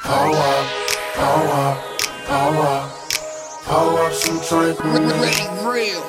Pour up, pour up, pour up, pour up some drink with me. Real.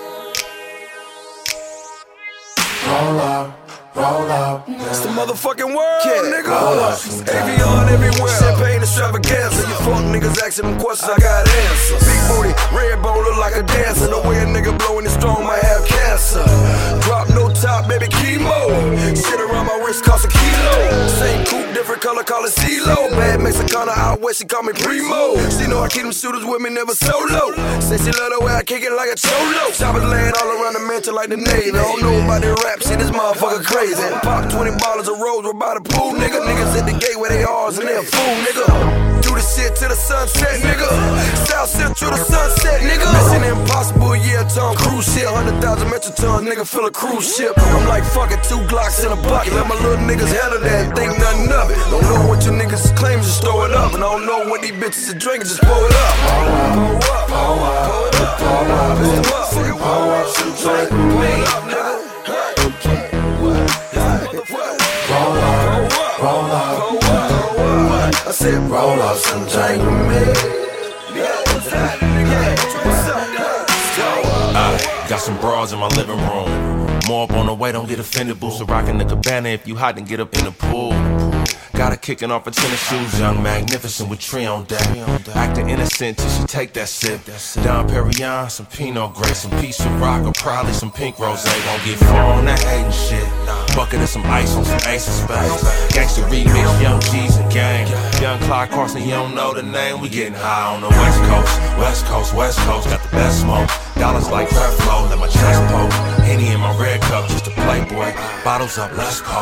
Roll up, roll up. It's the motherfucking world, nigga. Roll up some Avion everywhere, champagne extravaganza. You fuck niggas asking them questions, I got answers. Big booty, red bone look like a dancer. The way a nigga blowing it strong might have cancer. Drop no top, baby, chemo. Shit around my wrist cost a kilo. Same coupe, different color, call it CeeLo. Bad Mexicana out west, she call me Primo. She know I keep them shooters with me, never solo. Say she love the way I kick it like a cholo. Choppers laying all around the mansion like the Navy. I don't know about the rap shit, this motherfucker crazy. Pop 20 bottles of rose, we're by the pool, nigga. Niggas at the gate where they are, and they a fool, nigga. Do the shit till the sunset, nigga. South Central to sunset, nigga. Mission impossible, yeah, Tom Cruise shit. 100,000 metric tons, nigga, fill a cruise ship. I'm like fucking 2 Glocks in a bucket. Let my little niggas handle that, think nothing of it. Don't know what you niggas claim, just throw it up. And I don't know what these bitches are drinking, just pour it up. Pour up, pour up, pour up, pour up some drink with me. Roll up, I said roll up some drink with me. Got some bras in my living room. More up on the way, don't get offended. Boots are rocking the cabana. If you hot, then get up in the pool. Got her kicking off her tennis shoes. Young, magnificent with tree on deck. Acting innocent till she take that sip. Dom Perignon, some Pinot Gris, some piece of rock, or probably some pink rosé. Won't get far on that hating shit. Bucket of some ice on some ace of spades. Gangsta remix, Young G's and gang. Young Clyde Carson, you don't know the name. We getting high on the West Coast. West Coast, West Coast, got the best smoke. Dollars like crap flow, let my chest poke. Henny in my red cup, just a playboy. Bottles up, let's go.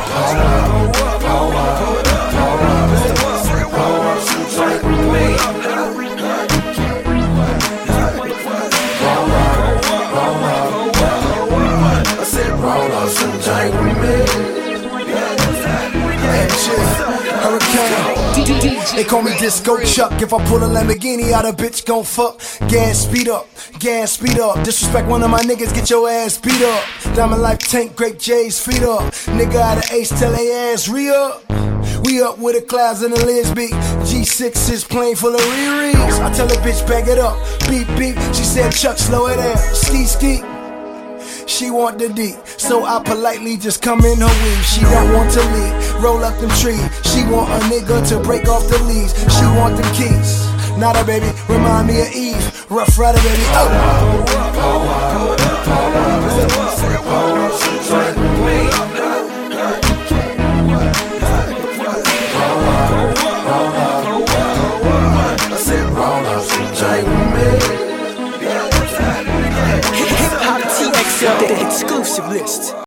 They call me Disco Chuck. If I pull a Lamborghini out, a bitch gon' fuck. Gas speed up, gas speed up. Disrespect one of my niggas, get your ass beat up. Diamond Life tank, Grape J's feet up. Nigga out of Ace, tell they ass re-up. We up with the clouds and the lids beat. G6 is plain full of Riri's. I tell a bitch back it up, beep beep. She said Chuck slow it down, ski ski. She want the D, so I politely just come in her weave. She don't want to leave, roll up them trees. She want a nigga to break off the leaves. She want them keys, not a baby, remind me of Eve. Rough Rider, baby, The exclusive list.